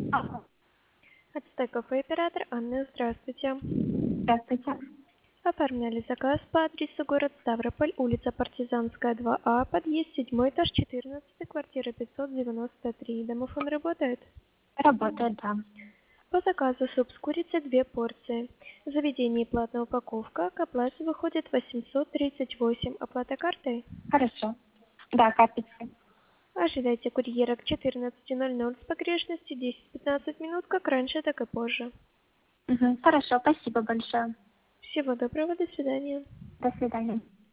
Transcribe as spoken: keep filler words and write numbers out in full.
Алло. Ацтек кафе оператор Анна, здравствуйте. Здравствуйте. Оформляли заказ по адресу город Ставрополь, улица Партизанская, два А, подъезд седьмой, этаж четырнадцать, квартира пятьсот девяносто три. Домофон работает? Работает, да. По заказу суп с курицей две порции. В заведении платная упаковка, к оплате выходит восемьсот тридцать восемь. Оплата картой? Хорошо. Да, карточка. Ожидайте курьера к четырнадцати ноль ноль с погрешностью десять-пятнадцать минут, как раньше, так и позже. Угу. Хорошо, спасибо большое. Всего доброго, до свидания. До свидания.